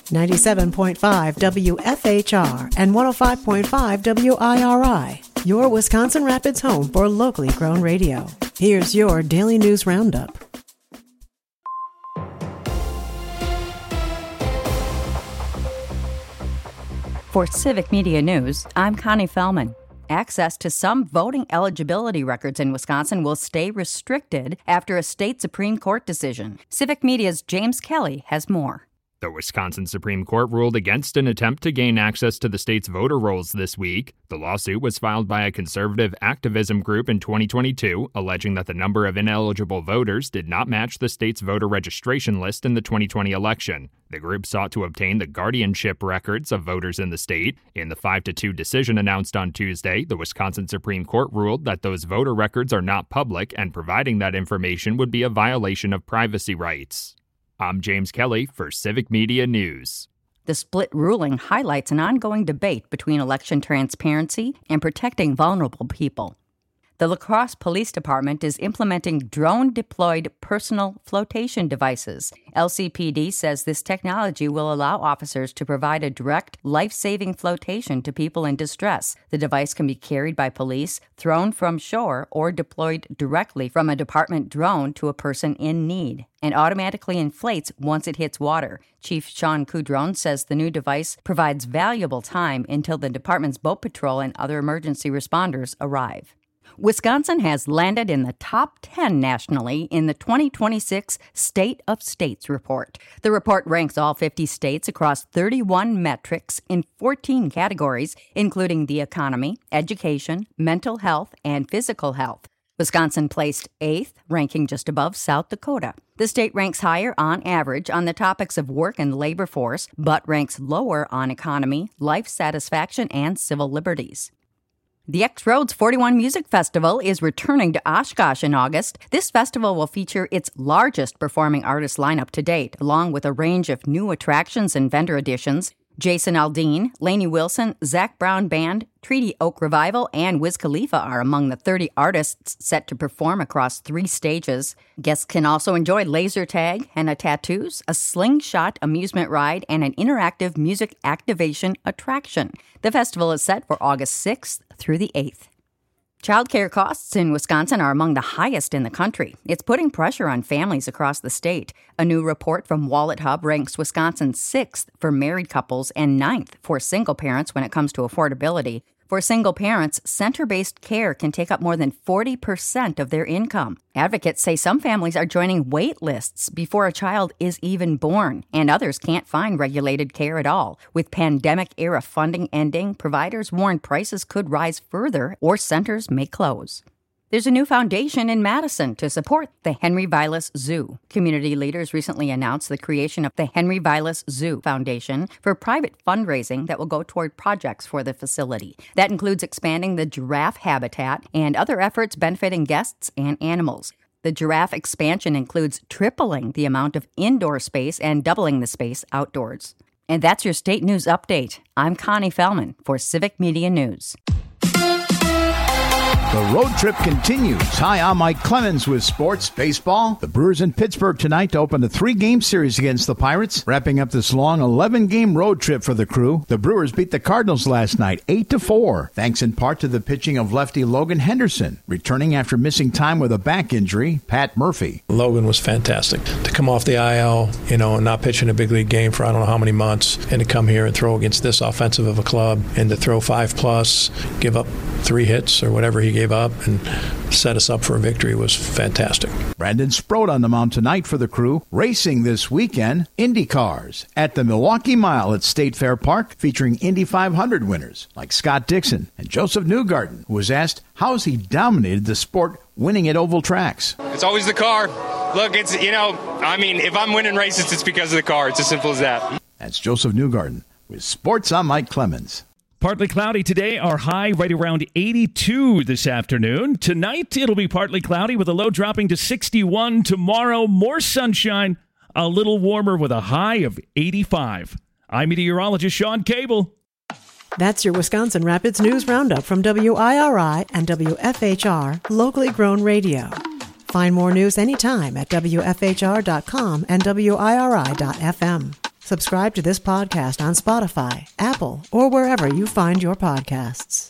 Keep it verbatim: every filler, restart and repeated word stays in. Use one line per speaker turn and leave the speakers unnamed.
ninety-seven point five W F H R and one oh five point five W I R I, your Wisconsin Rapids home for locally grown radio. Here's your Daily News Roundup.
For Civic Media News, I'm Connie Fellman. Access to some voting eligibility records in Wisconsin will stay restricted after a state Supreme Court decision. Civic Media's James Kelly has more.
The Wisconsin Supreme Court ruled against an attempt to gain access to the state's voter rolls this week. The lawsuit was filed by a conservative activism group in twenty twenty-two, alleging that the number of ineligible voters did not match the state's voter registration list in the twenty twenty election. The group sought to obtain the guardianship records of voters in the state. In the five to two decision announced on Tuesday, the Wisconsin Supreme Court ruled that those voter records are not public, and providing that information would be a violation of privacy rights. I'm James Kelly for Civic Media News.
The split ruling highlights an ongoing debate between election transparency and protecting vulnerable people. The La Crosse Police Department is implementing drone-deployed personal flotation devices. L C P D says this technology will allow officers to provide a direct, life-saving flotation to people in distress. The device can be carried by police, thrown from shore, or deployed directly from a department drone to a person in need, and automatically inflates once it hits water. Chief Sean Coudron says the new device provides valuable time until the department's boat patrol and other emergency responders arrive. Wisconsin has landed in the top ten nationally in the twenty twenty-six State of States report. The report ranks all fifty states across thirty-one metrics in fourteen categories, including the economy, education, mental health, and physical health. Wisconsin placed eighth, ranking just above South Dakota. The state ranks higher on average on the topics of work and labor force, but ranks lower on economy, life satisfaction, and civil liberties. The X-Roads forty-one Music Festival is returning to Oshkosh in August. This festival will feature its largest performing artist lineup to date, along with a range of new attractions and vendor additions. Jason Aldean, Lainey Wilson, Zach Brown Band, Treaty Oak Revival, and Wiz Khalifa are among the thirty artists set to perform across three stages. Guests can also enjoy laser tag, henna tattoos, a slingshot amusement ride, and an interactive music activation attraction. The festival is set for August sixth through the eighth. Childcare costs in Wisconsin are among the highest in the country. It's putting pressure on families across the state. A new report from Wallet Hub ranks Wisconsin sixth for married couples and ninth for single parents when it comes to affordability. For single parents, center-based care can take up more than forty percent of their income. Advocates say some families are joining wait lists before a child is even born, and others can't find regulated care at all. With pandemic-era funding ending, providers warn prices could rise further or centers may close. There's a new foundation in Madison to support the Henry Vilas Zoo. Community leaders recently announced the creation of the Henry Vilas Zoo Foundation for private fundraising that will go toward projects for the facility. That includes expanding the giraffe habitat and other efforts benefiting guests and animals. The giraffe expansion includes tripling the amount of indoor space and doubling the space outdoors. And that's your state news update. I'm Connie Fellman for Civic Media News.
The road trip continues. Hi, I'm Mike Clemens with Sports Baseball. The Brewers in Pittsburgh tonight to open a three-game series against the Pirates, wrapping up this long eleven-game road trip for the crew. The Brewers beat the Cardinals last night eight to four, thanks in part to the pitching of lefty Logan Henderson, returning after missing time with a back injury, Pat Murphy.
Logan was fantastic. To come off the I L, you know, and not pitch in a big league game for I don't know how many months, and to come here and throw against this offensive of a club, and to throw five plus, give up three hits or whatever he gave up and set us up for a victory was fantastic.
Brandon Sproat on the mound tonight for the crew. Racing this weekend, Indy cars at the Milwaukee Mile at State Fair Park, featuring Indy five hundred winners like Scott Dixon and Joseph Newgarden, who was asked how he dominated the sport winning at oval tracks.
It's always the car. Look, it's, you know, I mean, if I'm winning races, it's because of the car. It's as simple as that.
That's Joseph Newgarden with Sports. I'm Mike Clemens.
Partly cloudy today, our high right around eighty-two this afternoon. Tonight, it'll be partly cloudy with a low dropping to sixty-one. Tomorrow, more sunshine, a little warmer with a high of eighty-five. I'm meteorologist Sean Cable.
That's your Wisconsin Rapids News Roundup from W I R I and W F H R, locally grown radio. Find more news anytime at W F H R dot com and W I R I dot F M. Subscribe to this podcast on Spotify, Apple, or wherever you find your podcasts.